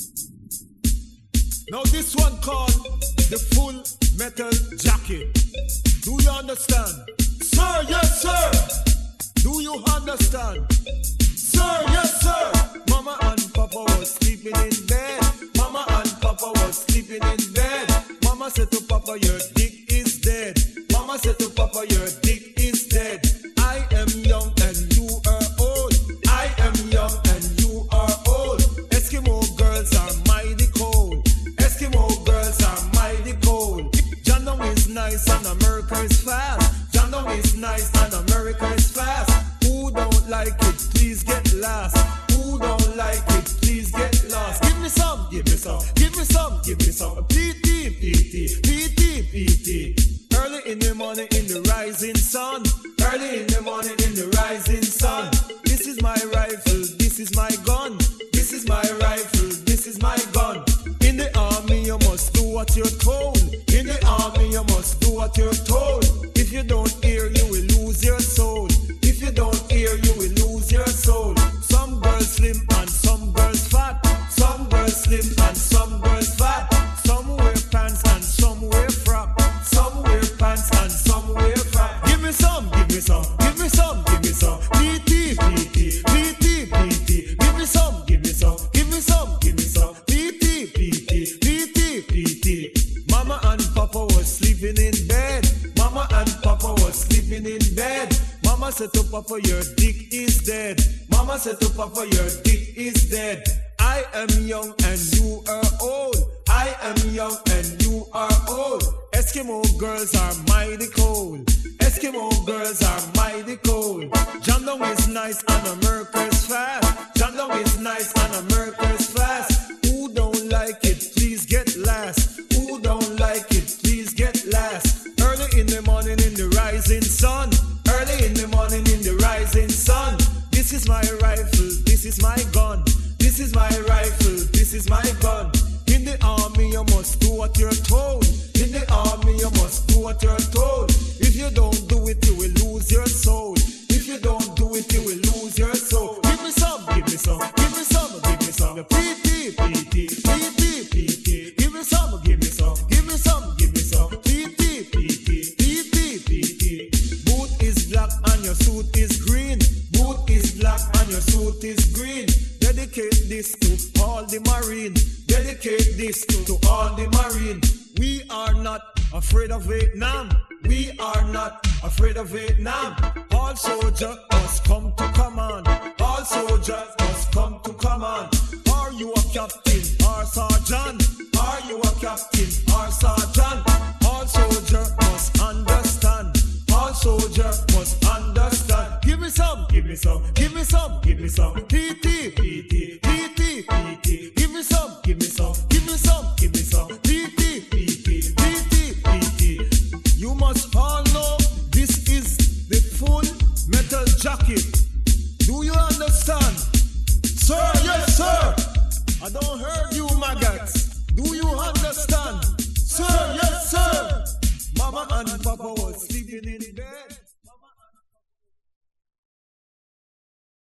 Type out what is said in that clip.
Now this one called the Full Metal Jacket. Do you understand? Sir, yes sir. Do you understand? Sir, yes sir. Mama and Papa was sleeping in bed. Mama and Papa was sleeping in bed. Mama said to Papa, your dick is dead. Mama said to Papa, your dick is dead. I am young and you are old. I am young and you are old. Eskimo girls are mighty cold. Eskimo girls are mighty cold. Jandong is nice and America is fast. Jandong is nice and America is fast. Who don't like it, please get lost. Who don't like it, please get lost. Give me some, give me some, give me some, give me some. PT, PT, PT, PT. Early in the morning in the rising sun. Early in the morning in the rising sun. This is my rifle, this is my gun. This is my rifle, this is my gun. In the army you must do what you're told. In the army you must do what you're told. If you don't hear you will lose your soul. If you don't hear you will lose your soul. Some girls slim and some girls fat. Some girls slim and some girls fat. Some wear pants and some wear frock. Some wear pants and some wear frock. Give me some, give me some, give me some, give me some. PT, PT, PT, PT. Give me some, give me some, give me some, give me some. PT, PT, PT, PT. Mama and Papa was sleeping in bed. Mama and Papa was sleeping in bed. Mama said to Papa, your dick is dead. Mama said to Papa, your dick is dead. I am young and you are old. I am young and you are old. Eskimo girls are mighty cold. Eskimo girls are mighty cold. Jandong is nice and America is fast. Jandong is nice and America is fast. Who don't like it, please get last. Who don't like it, please get last. Early in the morning in the rising sun. Early in the morning in the rising sun. This is my rifle, this is my gun. This is my rifle, this is my gun. In the army you must do what you're told. In the army you must do what you're told. If you don't do it you will lose your soul. If you don't do it you will lose your soul. Give me some, give me some, give me some, give me some. PT, PT, PT, PT. Give me some, give me some, give me some, give me some. PT, PT, PT, PT. Boot is black and your suit is green. Boot is black and your suit is green. Dedicate this to all the Marine. Dedicate this to all the Marine. We are not afraid of Vietnam. We are not afraid of Vietnam. All soldiers must come to command. All soldiers must come to command. Are you a captain or sergeant? Are you a captain or sergeant? All soldiers must understand. All soldiers must understand. Give me some, give me some, give me some, give me some. PT, PT, PT, PT. Give me some, give me some, give me some, give me some. PT, PT, PT, PT. You must all know this is the Full Metal Jacket. Do you understand? Sir, yes sir. I don't heard you maggots. Do you understand? Sir, yes sir. Mama and Papa was sleeping in